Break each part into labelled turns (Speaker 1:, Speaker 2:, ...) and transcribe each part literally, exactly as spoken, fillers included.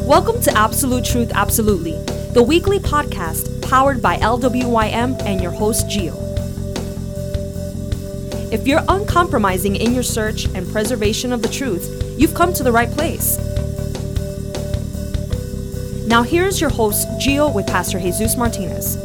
Speaker 1: Welcome to Absolute Truth Absolutely, the weekly podcast powered by L W Y M and your host, Gio. If you're uncompromising in your search and preservation of the truth, you've come to the right place. Now here's your host, Gio, with Pastor Jesus Martinez.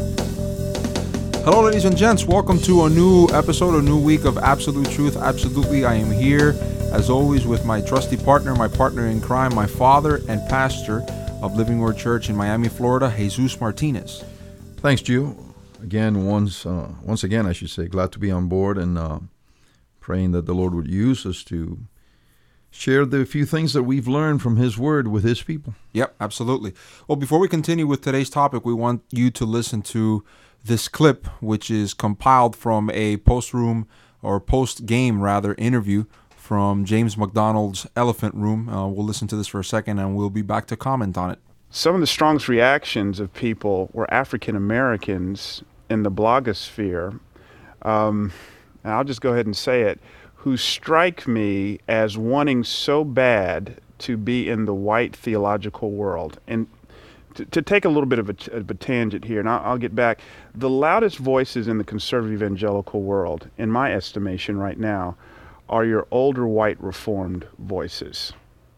Speaker 2: Hello, ladies and gents. Welcome to a new episode, a new week of Absolute Truth Absolutely. I am here, as always, with my trusty partner, my partner in crime, my father and pastor of Living Word Church in Miami, Florida, Jesus Martinez.
Speaker 3: Thanks, Gio. Again, once uh, once again, I should say, glad to be on board and uh, praying that the Lord would use us to share the few things that we've learned from His Word with His people.
Speaker 2: Yep, absolutely. Well, before we continue with today's topic, we want you to listen to this clip, which is compiled from a post-room or post-game, rather, interview from James MacDonald's Elephant Room. Uh, we'll listen to this for a second, and we'll be back to comment on it.
Speaker 4: Some of the strongest reactions of people were African Americans in the blogosphere, um, and I'll just go ahead and say it, who strike me as wanting so bad to be in the white theological world. And to, to take a little bit of a, of a tangent here, and I'll, I'll get back, the loudest voices in the conservative evangelical world, in my estimation right now, are your older white Reformed voices.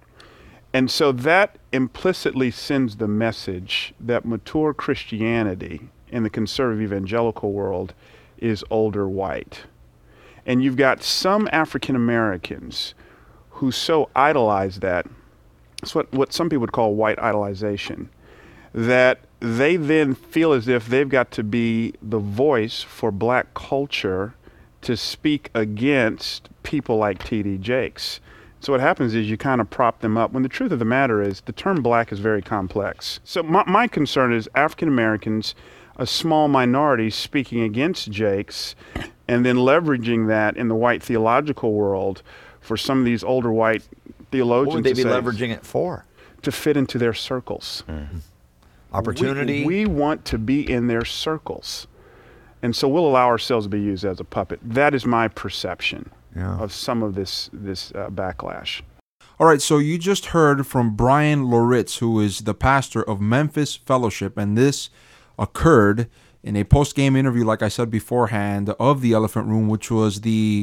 Speaker 4: And so that implicitly sends the message that mature Christianity in the conservative evangelical world is older white. And you've got some African Americans who so idolize that, it's what, what some people would call white idolization, that they then feel as if they've got to be the voice for black culture to speak against people like T D Jakes. So what happens is you kind of prop them up, when the truth of the matter is the term black is very complex. So my, my concern is African Americans, a small minority speaking against Jakes, and then leveraging that in the white theological world for some of these older white theologians.
Speaker 5: What would they be
Speaker 4: say,
Speaker 5: leveraging it for?
Speaker 4: To fit into their circles.
Speaker 5: Mm-hmm. Opportunity?
Speaker 4: We, we want to be in their circles. And so we'll allow ourselves to be used as a puppet. That is my perception yeah. of some of this this uh, backlash.
Speaker 2: All right, so you just heard from Brian Loritz, who is the pastor of Memphis Fellowship, and this occurred in a post-game interview, like I said beforehand, of the Elephant Room, which was the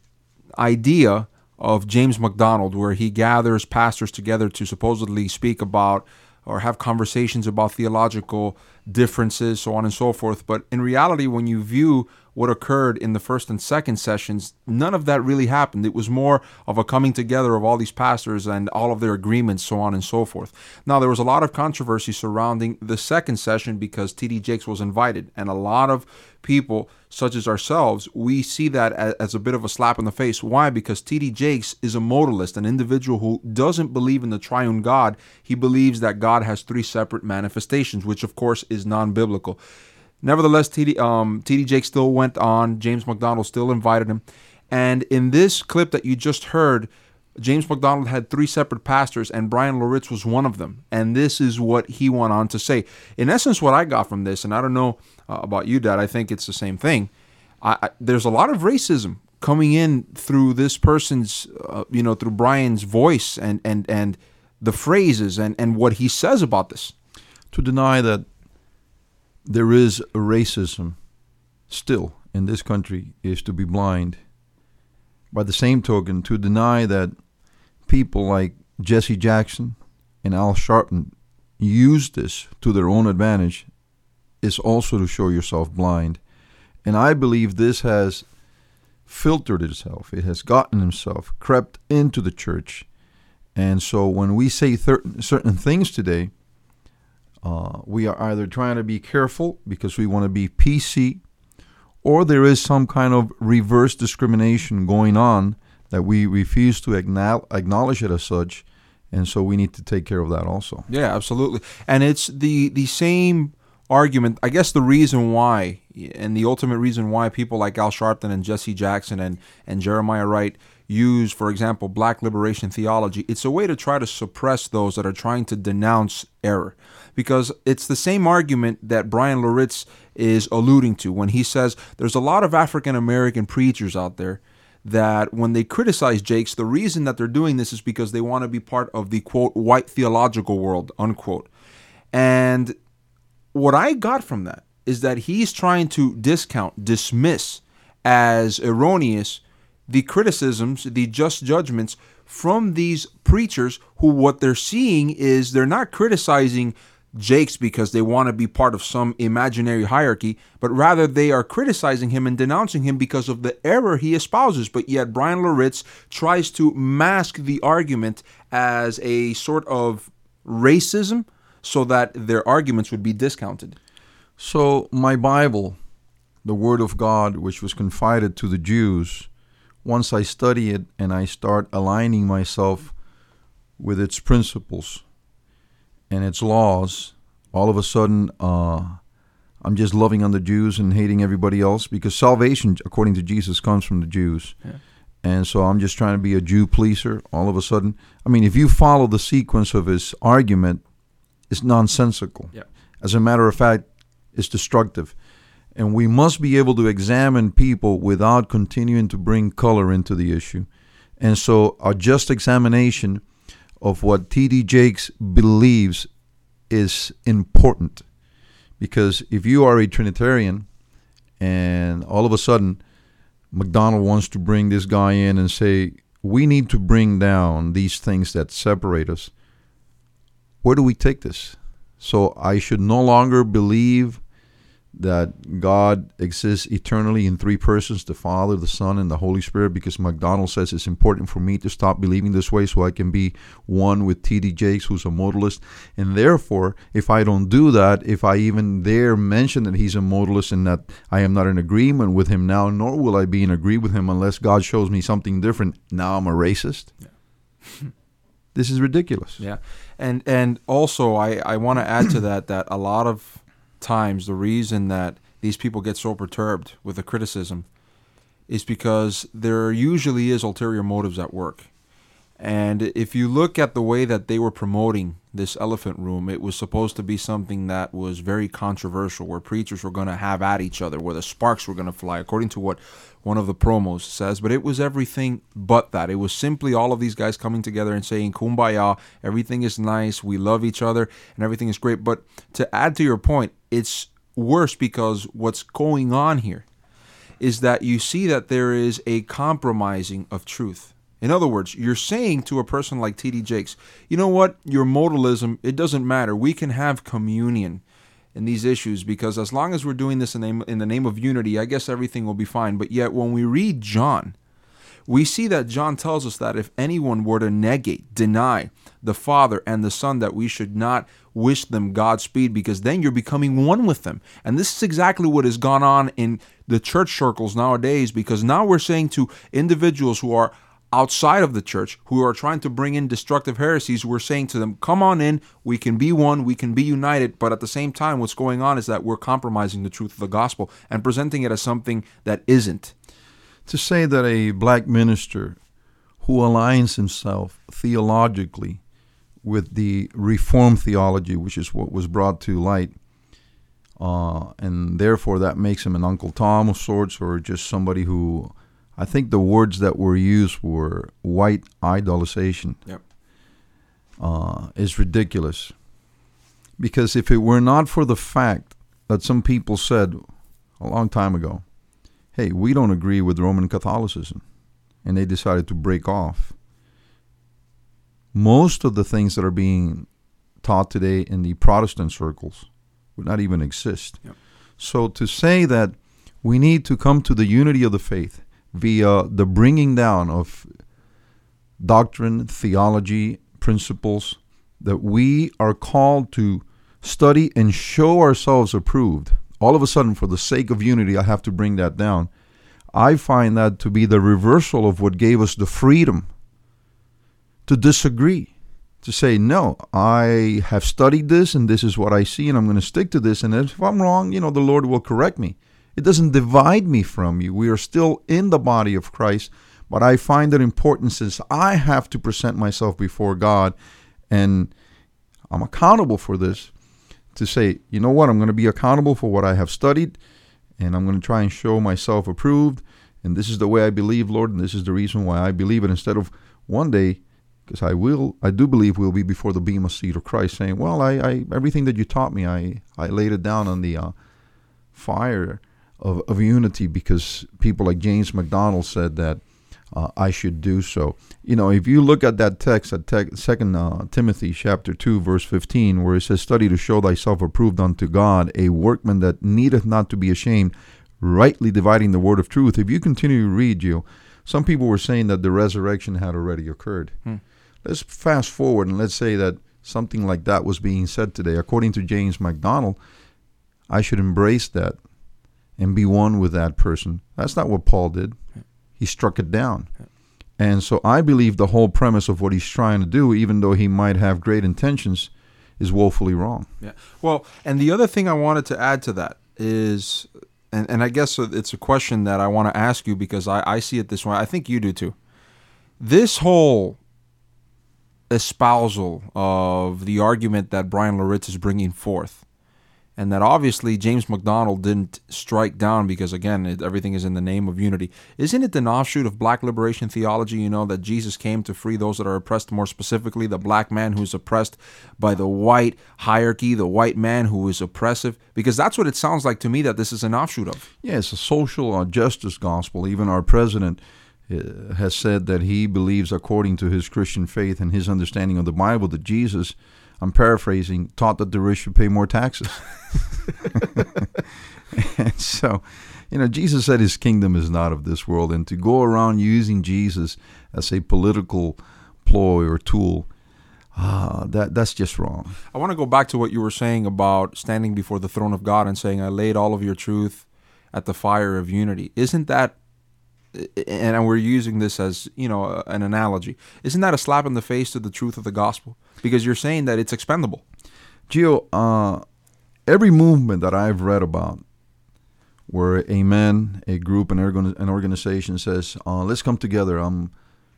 Speaker 2: idea of James MacDonald, where he gathers pastors together to supposedly speak about or have conversations about theological differences, so on and so forth. But in reality, when you view what occurred in the first and second sessions, none of that really happened. It was more of a coming together of all these pastors and all of their agreements, so on and so forth. Now, there was a lot of controversy surrounding the second session because T D Jakes was invited, and a lot of people, such as ourselves, we see that as a bit of a slap in the face. Why? Because T D Jakes is a modalist, an individual who doesn't believe in the triune God. He believes that God has three separate manifestations, which of course is non-biblical. Nevertheless, T D, um, T D Jakes still went on. James MacDonald still invited him. And in this clip that you just heard, James MacDonald had three separate pastors, and Brian Loritz was one of them. And this is what he went on to say. In essence, what I got from this, and I don't know uh, about you, Dad, I think it's the same thing. I, I, there's a lot of racism coming in through this person's, uh, you know, through Brian's voice and and and the phrases and, and what he says about this.
Speaker 3: To deny that there is a racism still in this country is to be blind. By the same token, to deny that people like Jesse Jackson and Al Sharpton use this to their own advantage is also to show yourself blind. And I believe this has filtered itself. It has gotten itself, crept into the church. And so when we say thir- certain things today, uh, we are either trying to be careful because we want to be P C, or there is some kind of reverse discrimination going on that we refuse to acknowledge it as such, and so we need to take care of that also.
Speaker 2: Yeah, absolutely. And it's the, the same argument, I guess the reason why, and the ultimate reason why people like Al Sharpton and Jesse Jackson and, and Jeremiah Wright use, for example, black liberation theology, it's a way to try to suppress those that are trying to denounce error. Because it's the same argument that Brian Loritz is alluding to when he says there's a lot of African American preachers out there that when they criticize Jakes, the reason that they're doing this is because they want to be part of the, quote, white theological world, unquote. And what I got from that is that he's trying to discount, dismiss as erroneous the criticisms, the just judgments from these preachers who what they're seeing is they're not criticizing Jakes because they want to be part of some imaginary hierarchy, but rather they are criticizing him and denouncing him because of the error he espouses. But yet Bryan Loritts tries to mask the argument as a sort of racism so that their arguments would be discounted.
Speaker 3: So my Bible, the Word of God, which was confided to the Jews, once I study it and I start aligning myself with its principles and its laws, all of a sudden uh, I'm just loving on the Jews and hating everybody else, because salvation, according to Jesus, comes from the Jews. Yeah. And so I'm just trying to be a Jew pleaser all of a sudden. I mean, if you follow the sequence of his argument, it's nonsensical. Yeah. As a matter of fact, it's destructive. And we must be able to examine people without continuing to bring color into the issue. And so a just examination of what T D Jakes believes is important. Because if you are a Trinitarian and all of a sudden MacDonald wants to bring this guy in and say, we need to bring down these things that separate us, where do we take this? So I should no longer believe that God exists eternally in three persons, the Father, the Son, and the Holy Spirit, because MacDonald says it's important for me to stop believing this way so I can be one with T D Jakes, who's a modalist. And therefore, if I don't do that, if I even dare mention that he's a modalist and that I am not in agreement with him now, nor will I be in agreement with him unless God shows me something different, now I'm a racist. Yeah. This is ridiculous.
Speaker 2: Yeah. And and also, I, I want to add to that that a lot of times the reason that these people get so perturbed with the criticism is because there usually is ulterior motives at work. And if you look at the way that they were promoting this elephant room, it was supposed to be something that was very controversial, where preachers were going to have at each other, where the sparks were going to fly, according to what one of the promos says. But it was everything but that. It was simply all of these guys coming together and saying, kumbaya, everything is nice, we love each other, and everything is great. But to add to your point, it's worse because what's going on here is that you see that there is a compromising of truth. In other words, you're saying to a person like T D Jakes, you know what, your modalism, it doesn't matter. We can have communion in these issues because as long as we're doing this in the name, in the name of unity, I guess everything will be fine. But yet when we read John, we see that John tells us that if anyone were to negate, deny the Father and the Son, that we should not wish them Godspeed, because then you're becoming one with them. And this is exactly what has gone on in the church circles nowadays, because now we're saying to individuals who are outside of the church, who are trying to bring in destructive heresies, we're saying to them, come on in, we can be one, we can be united. But at the same time, what's going on is that we're compromising the truth of the gospel and presenting it as something that isn't.
Speaker 3: To say that a black minister who aligns himself theologically with the Reformed theology, which is what was brought to light, uh, and therefore that makes him an Uncle Tom of sorts, or just somebody who, I think the words that were used were white idolization, yep. uh, is ridiculous. Because if it were not for the fact that some people said a long time ago, hey, we don't agree with Roman Catholicism, and they decided to break off, most of the things that are being taught today in the Protestant circles would not even exist. Yep. So to say that we need to come to the unity of the faith via the bringing down of doctrine, theology, principles, that we are called to study and show ourselves approved, all of a sudden, for the sake of unity, I have to bring that down. I find that to be the reversal of what gave us the freedom to disagree, to say, no, I have studied this and this is what I see and I'm going to stick to this. And if I'm wrong, you know, the Lord will correct me. It doesn't divide me from you. We are still in the body of Christ, but I find it important, since I have to present myself before God and I'm accountable for this, to say, you know what, I'm going to be accountable for what I have studied, and I'm going to try and show myself approved. and this is the way I believe, Lord, and this is the reason why I believe it, instead of one day, because I will, I do believe we'll be before the bema seat of Christ saying, well, I, I everything that you taught me, I, I laid it down on the uh, fire of, of unity, because people like James MacDonald said that uh, I should do so. You know, if you look at that text, at te- Second uh, Timothy chapter two, verse fifteen, where it says, study to show thyself approved unto God, a workman that needeth not to be ashamed, rightly dividing the word of truth. If you continue to read, you, some people were saying that the resurrection had already occurred. Hmm. Let's fast forward and let's say that something like that was being said today. According to James MacDonald, I should embrace that and be one with that person. That's not what Paul did. He struck it down. And so I believe the whole premise of what he's trying to do, even though he might have great intentions, is woefully wrong.
Speaker 2: Yeah. Well, and the other thing I wanted to add to that is, and, and I guess it's a question that I want to ask you, because I, I see it this way. I think you do too. This whole espousal of the argument that Bryan Loritts is bringing forth, and that obviously James MacDonald didn't strike down because, again, it, everything is in the name of unity. Isn't it an offshoot of black liberation theology, you know, that Jesus came to free those that are oppressed, more specifically the black man who's oppressed by the white hierarchy, the white man who is oppressive? Because that's what it sounds like to me that this is an offshoot of.
Speaker 3: Yeah, it's a social uh, justice gospel. Even our president uh, has said that he believes, according to his Christian faith and his understanding of the Bible, that Jesus, I'm paraphrasing, taught that the rich should pay more taxes. And so, you know, Jesus said his kingdom is not of this world. And to go around using Jesus as a political ploy or tool, uh, that that's just wrong. I
Speaker 2: want to go back to what you were saying about standing before the throne of God and saying, I laid all of your truth at the fire of unity. Isn't that, and we're using this as, you know, an analogy, isn't that a slap in the face to the truth of the gospel? Because you're saying that it's expendable.
Speaker 3: Gio, uh, every movement that I've read about where a man, a group, an, organ- an organization says, uh, let's come together, um,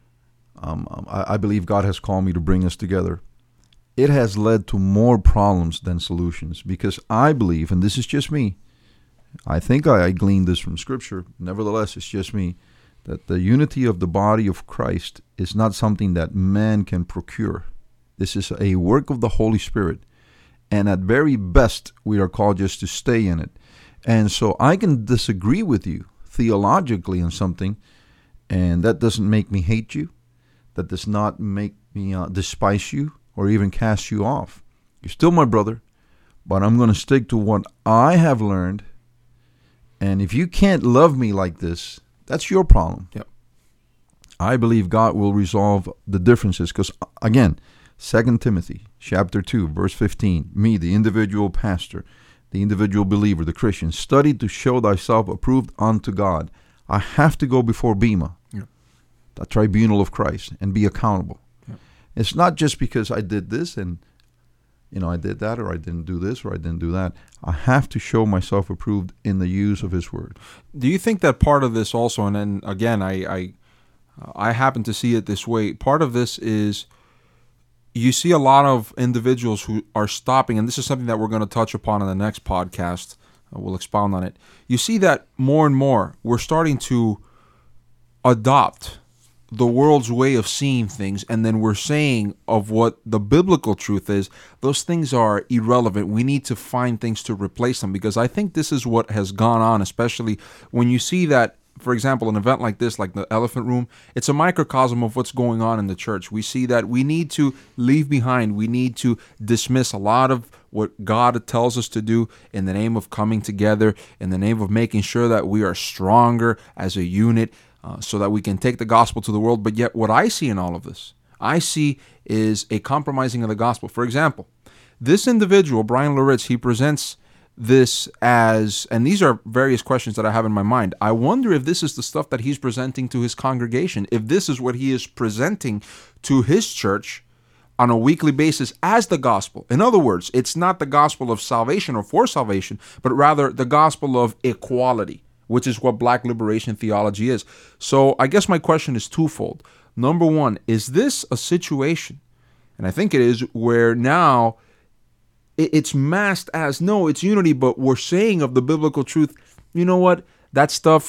Speaker 3: um, I-, I believe God has called me to bring us together, it has led to more problems than solutions. Because I believe, and this is just me, I think I, I gleaned this from Scripture, nevertheless, it's just me, that the unity of the body of Christ is not something that man can procure. This is a work of the Holy Spirit. And at very best, we are called just to stay in it. And so I can disagree with you theologically on something, and that doesn't make me hate you. That does not make me uh, despise you or even cast you off. You're still my brother, but I'm going to stick to what I have learned. And if you can't love me like this, that's your problem.
Speaker 2: Yep.
Speaker 3: I believe God will resolve the differences because, again, Second Timothy chapter two, verse fifteen, me, the individual pastor, the individual believer, the Christian, study to show thyself approved unto God. I have to go before Bema,
Speaker 2: yeah.
Speaker 3: the tribunal of Christ, and be accountable.
Speaker 2: Yeah.
Speaker 3: It's not just because I did this and, you know, I did that, or I didn't do this, or I didn't do that. I have to show myself approved in the use of His Word.
Speaker 2: Do you think that part of this also, and then again, I, I, I happen to see it this way, part of this is you see a lot of individuals who are stopping, and this is something that we're going to touch upon in the next podcast. Uh, we'll expound on it. You see that more and more we're starting to adopt the world's way of seeing things, and then we're saying of what the biblical truth is, those things are irrelevant. We need to find things to replace them, because I think this is what has gone on, especially when you see that, for example, an event like this, like the Elephant Room, it's a microcosm of what's going on in the church. We see that we need to leave behind, we need to dismiss a lot of what God tells us to do in the name of coming together, in the name of making sure that we are stronger as a unit, uh, so that we can take the gospel to the world. But yet what I see in all of this, I see is a compromising of the gospel. For example, this individual, Bryan Loritts, he presents this as, and these are various questions that I have in my mind. I wonder if this is the stuff that he's presenting to his congregation, if this is what he is presenting to his church on a weekly basis as the gospel. In other words, it's not the gospel of salvation or for salvation, but rather the gospel of equality, which is what black liberation theology is. So I guess my question is twofold. Number one, is this a situation, and I think it is, where now it's masked as, no, it's unity, but we're saying of the biblical truth, you know what, that stuff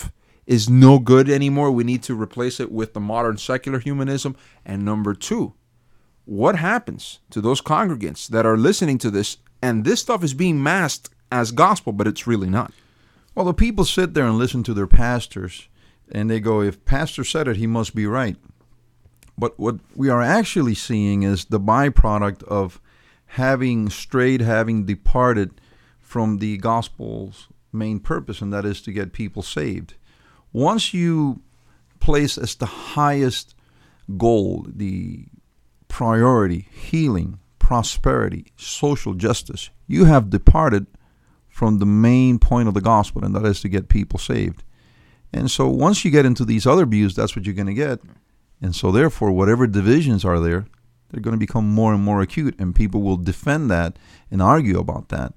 Speaker 2: is no good anymore. We need to replace it with the modern secular humanism. And number two, what happens to those congregants that are listening to this and this stuff is being masked as gospel, but it's really not?
Speaker 3: Well, the people sit there and listen to their pastors, and they go, if pastor said it, he must be right. But what we are actually seeing is the byproduct of having strayed, having departed from the gospel's main purpose, and that is to get people saved. Once you place as the highest goal, the priority, healing, prosperity, social justice, you have departed from the main point of the gospel, and that is to get people saved. And so once you get into these other views, that's what you're going to get. And so therefore, whatever divisions are there, they're going to become more and more acute, and people will defend that and argue about that.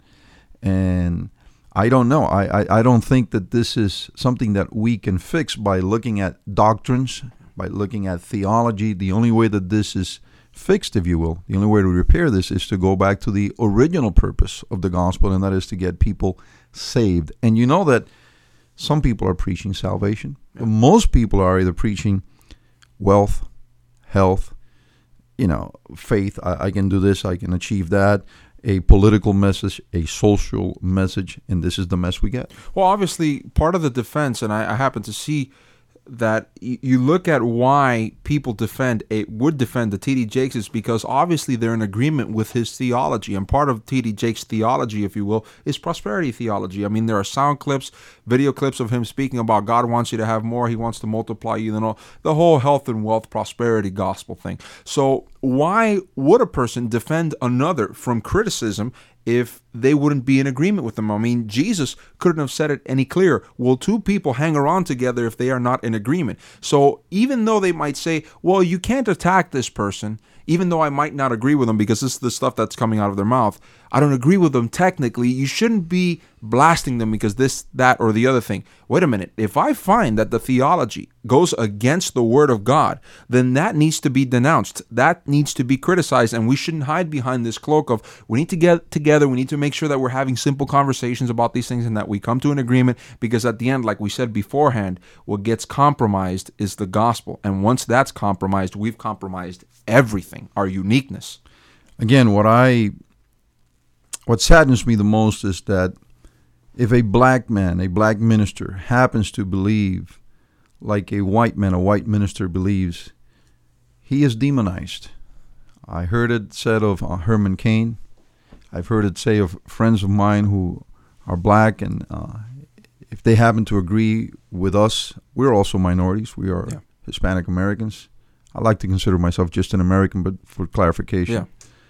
Speaker 3: And I don't know. I, I, I don't think that this is something that we can fix by looking at doctrines, by looking at theology. The only way that this is fixed, if you will, the only way to repair this is to go back to the original purpose of the gospel, and that is to get people saved. And you know that some people are preaching salvation. Yeah. But most people are either preaching wealth, health, you know, faith. I, I can do this, I can achieve that. A political message, a social message, and this is the mess we get.
Speaker 2: Well, obviously, part of the defense, and I, I happen to see that y- you look at why people defend a, would defend the T D Jakes is because obviously they're in agreement with his theology, and part of T D Jakes' theology, if you will, is prosperity theology. I mean, there are sound clips, video clips of him speaking about God wants you to have more, he wants to multiply you, you know, the whole health and wealth prosperity gospel thing. So why would a person defend another from criticism if they wouldn't be in agreement with them? I mean, Jesus couldn't have said it any clearer. Will two people hang around together if they are not in agreement? So even though they might say, well, you can't attack this person, even though I might not agree with them because this is the stuff that's coming out of their mouth, I don't agree with them technically, you shouldn't be blasting them because this, that, or the other thing. Wait a minute. If I find that the theology goes against the word of God, then that needs to be denounced. That needs to be criticized, and we shouldn't hide behind this cloak of we need to get together, we need to make sure that we're having simple conversations about these things and that we come to an agreement, because at the end, like we said beforehand, what gets compromised is the gospel. And once that's compromised, we've compromised everything, our uniqueness.
Speaker 3: Again, what I what saddens me the most is that if a black man, a black minister, happens to believe like a white man, a white minister believes, he is demonized. I heard it said of uh, Herman Cain. I've heard it say of friends of mine who are black, and uh, if they happen to agree with us, we're also minorities. We are yeah. Hispanic Americans. I like to consider myself just an American, but for clarification.
Speaker 2: Yeah.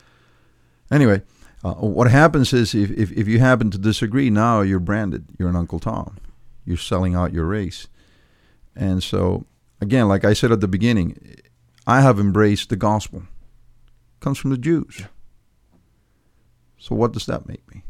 Speaker 3: Anyway, uh, what happens is if, if, if you happen to disagree, now you're branded. You're an Uncle Tom. You're selling out your race. And so, again, like I said at the beginning, I have embraced the gospel. It comes from the Jews. Yeah. So what does that make me?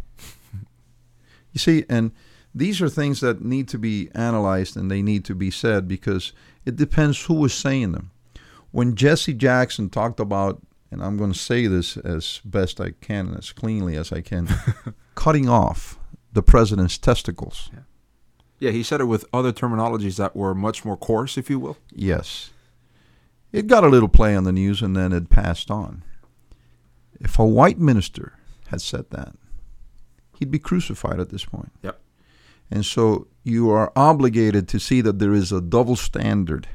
Speaker 3: You see, and these are things that need to be analyzed and they need to be said because it depends who is saying them. When Jesse Jackson talked about, and I'm going to say this as best I can and as cleanly as I can, cutting off the president's testicles.
Speaker 2: Yeah. yeah, he said it with other terminologies that were much more coarse, if you will.
Speaker 3: Yes. It got a little play on the news and then it passed on. If a white minister had said that, he'd be crucified at this point.
Speaker 2: Yep.
Speaker 3: And so you are obligated to see that there is a double standard.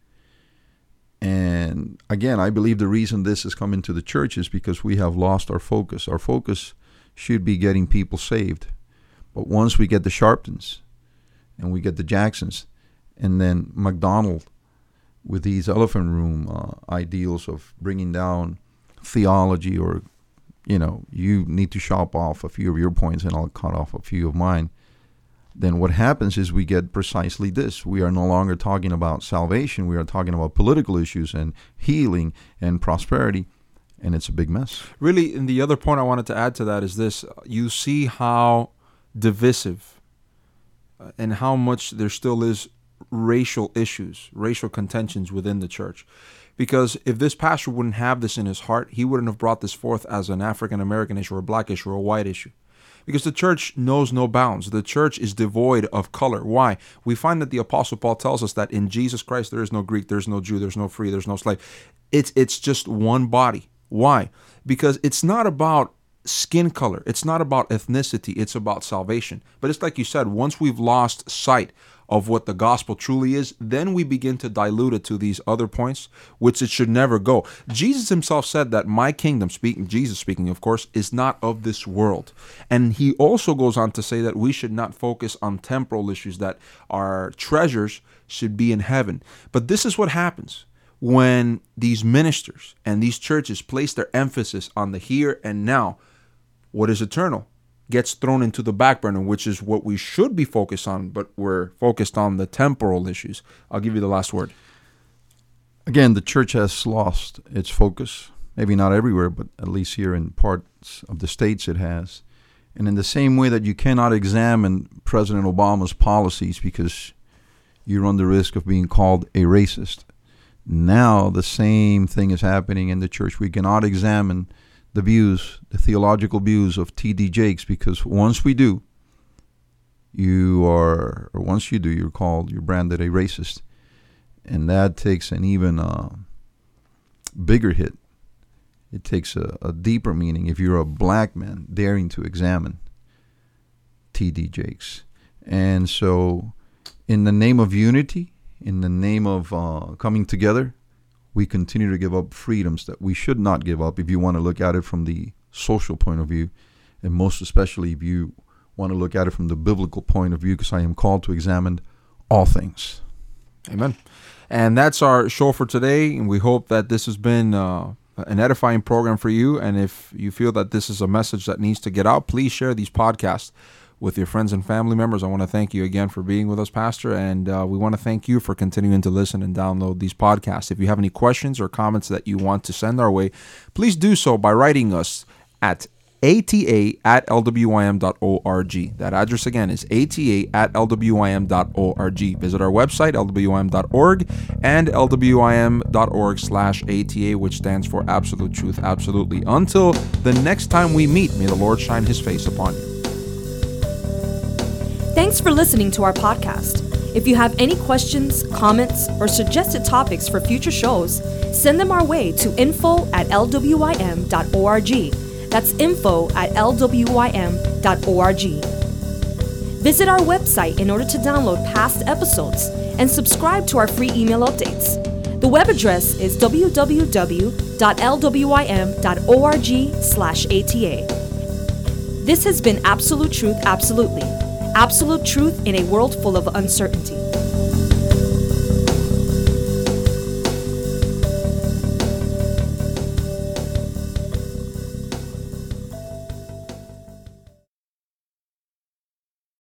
Speaker 3: And again, I believe the reason this has come into the church is because we have lost our focus. Our focus should be getting people saved. But once we get the Sharptons and we get the Jacksons and then McDonald with these elephant room uh, ideals of bringing down theology, or, you know, you need to chop off a few of your points and I'll cut off a few of mine, then what happens is we get precisely this. We are no longer talking about salvation. We are talking about political issues and healing and prosperity, and it's a big mess.
Speaker 2: Really, and the other point I wanted to add to that is this. You see how divisive uh, and how much there still is racial issues, racial contentions within the church. Because if this pastor wouldn't have this in his heart, he wouldn't have brought this forth as an African-American issue or a black issue or a white issue. Because the church knows no bounds. The church is devoid of color. Why? We find that the Apostle Paul tells us that in Jesus Christ there is no Greek, there's no Jew, there's no free, there's no slave. It's it's just one body. Why? Because it's not about skin color. It's not about ethnicity. It's about salvation. But it's like you said, once we've lost sight of what the gospel truly is, then we begin to dilute it to these other points, which it should never go. Jesus himself said that my kingdom, speaking, Jesus speaking, of course, is not of this world. And he also goes on to say that we should not focus on temporal issues, that our treasures should be in heaven. But this is what happens when these ministers and these churches place their emphasis on the here and now. What is eternal gets thrown into the back burner, which is what we should be focused on, but we're focused on the temporal issues. I'll give you the last word.
Speaker 3: Again, the church has lost its focus. Maybe not everywhere, but at least here in parts of the states it has. And in the same way that you cannot examine President Obama's policies because you run the risk of being called a racist, now the same thing is happening in the church. We cannot examine the views, the theological views of T D Jakes, because once we do, you are, or once you do, you're called, you're branded a racist. And that takes an even uh, bigger hit. It takes a, a deeper meaning if you're a black man daring to examine T D Jakes. And so in the name of unity, in the name of uh, coming together, we continue to give up freedoms that we should not give up if you want to look at it from the social point of view, and most especially if you want to look at it from the biblical point of view, because I am called to examine all things.
Speaker 2: Amen. And that's our show for today, and we hope that this has been uh, an edifying program for you. And if you feel that this is a message that needs to get out, please share these podcasts with your friends and family members. I want to thank you again for being with us, Pastor, and uh, we want to thank you for continuing to listen and download these podcasts. If you have any questions or comments that you want to send our way, please do so by writing us at A T A at L W I M dot org. That address again is A T A at L W I M dot org. Visit our website, L W I M dot org, and L W I M dot org slash A T A, which stands for Absolute Truth, Absolutely. Until the next time we meet, may the Lord shine his face upon you.
Speaker 1: Thanks for listening to our podcast. If you have any questions, comments, or suggested topics for future shows, send them our way to info at L W I M dot org. That's info at L W I M dot org. Visit our website in order to download past episodes and subscribe to our free email updates. The web address is w w w dot L W I M dot org slash A T A. This has been Absolute Truth, Absolutely. Absolute truth in a world full of uncertainty.